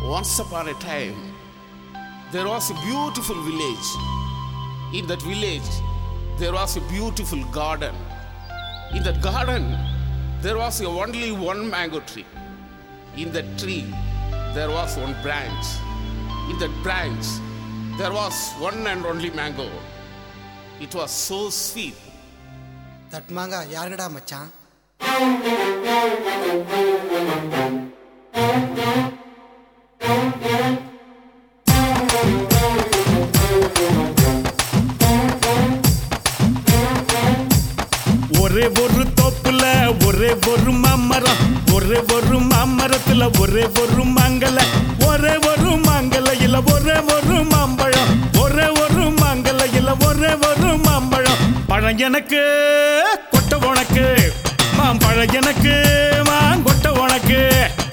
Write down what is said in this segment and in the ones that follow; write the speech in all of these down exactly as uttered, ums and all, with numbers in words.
Once upon a time, there was a beautiful village. In that village, there was a beautiful garden. In that garden, there was only one mango tree. In that tree, there was one branch. In that branch, there was one and only mango. It was so sweet. That manga yargada machan. ஒரே ஒரு தோப்புல ஒரே ஒரு மாமரம், ஒரே ஒரு மாமரத்துல ஒரே ஒரு மாங்கல, ஒரே ஒரு மாங்கல இல்ல ஒரே ஒரு மாம்பழம், ஒரே ஒரு மாங்கல இல்ல ஒரே ஒரு மாம்பழம். பழம் எனக்கு கொட்ட உனக்கு, மாம்பழம் எனக்கு மாங்கொட்ட உனக்கு.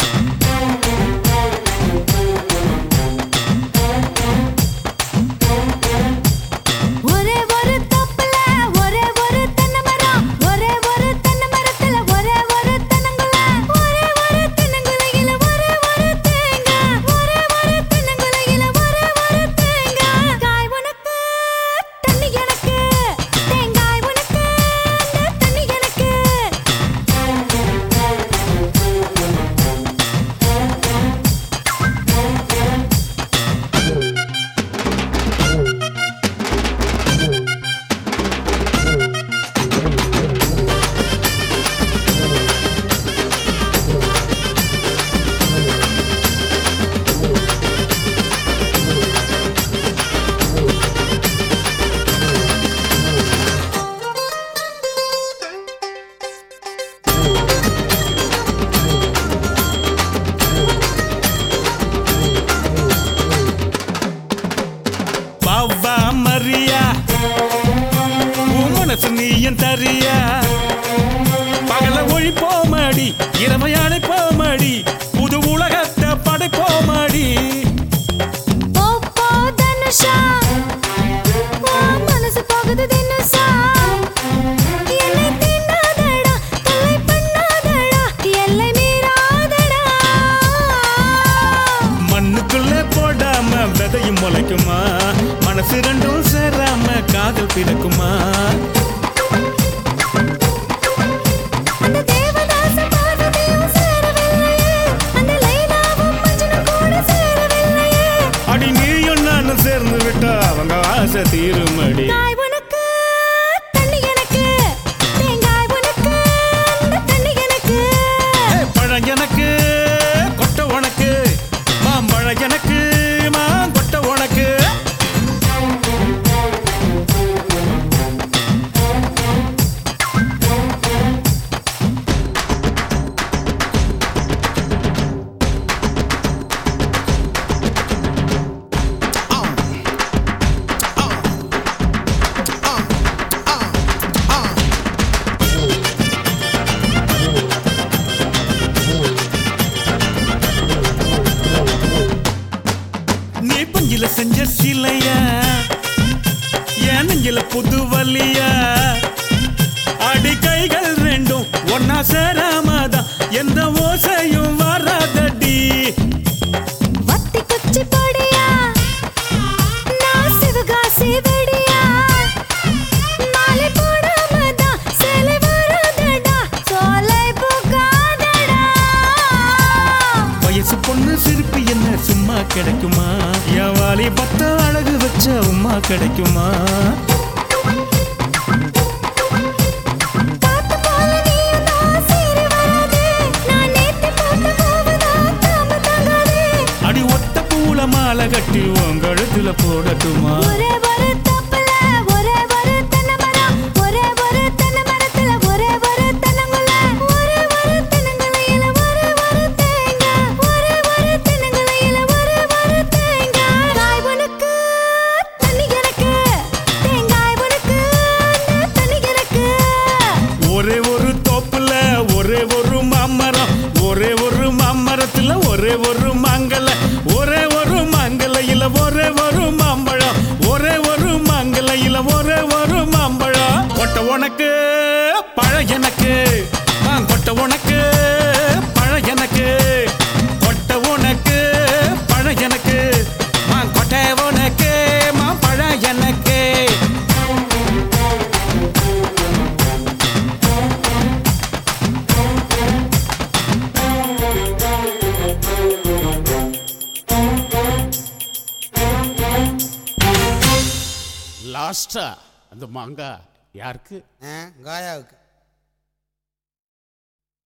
நீயன் தரியா பகல ஒழிப்போமடி, இரவையானை போமடி, புது உலகத்தை படைப்போமடி. மனசு போகுது தினசா, என்னை தீண்டாதடா, தொல்லை பண்ணாதடா, எல்லை மீறாதடா. மண்ணுக்குள்ள போடாம விதையும் முளைக்குமா, மனசு ரெண்டும் சேராம காதல் பிறக்குமா. அடி நீயும் நானும் சேர்ந்து விட்டா அவங்க ஆசை தீருமடி. பழம் எனக்கு கொட்ட உனக்கு, மாம்பழம் எனக்கு மாங்கொட்ட உனக்கு. செஞ்ச சிலையா என் நெஞ்சில புது வலியா, அடி கைகள் ரெண்டும் ஒன்னா சேராமதான் எந்த ஓசையும் வராதடி. வத்தி குச்சி பொடியா, நான் சிவகாசி வெடியா, மாலை போடாமதான் சேலை வராதடா, சோலை போகாதடா. வயசு பொண்ணு சிரிப்பு என்ன சும்மா கிடைக்குமா, என் வாலி பத்த அழகு வச்ச உமா கிடைக்குமா. அடி ஒத்த பூல மாலை கட்டி உங்கழுத்துல போடட்டுமா. ஒரே ஒரு தோப்புல ஒரே ஒரு மாமரம், ஒரே ஒரு மாமரத்துல ஒரே ஒரு மாங்கல, ஒரே ஒரு மாங்கல இல்ல ஒரே ஒரு மாம்பழம், ஒரே ஒரு மாங்கல இல்ல ஒரே ஒரு மாம்பழம். கொட்ட உனக்கு பழம் எனக்கு, கொட்ட உனக்கு பழம் எனக்கு, கொட்ட உனக்கு லாஸ்டா அந்த மாங்காய் யாருக்கு? ஆ, காயாவுக்கு.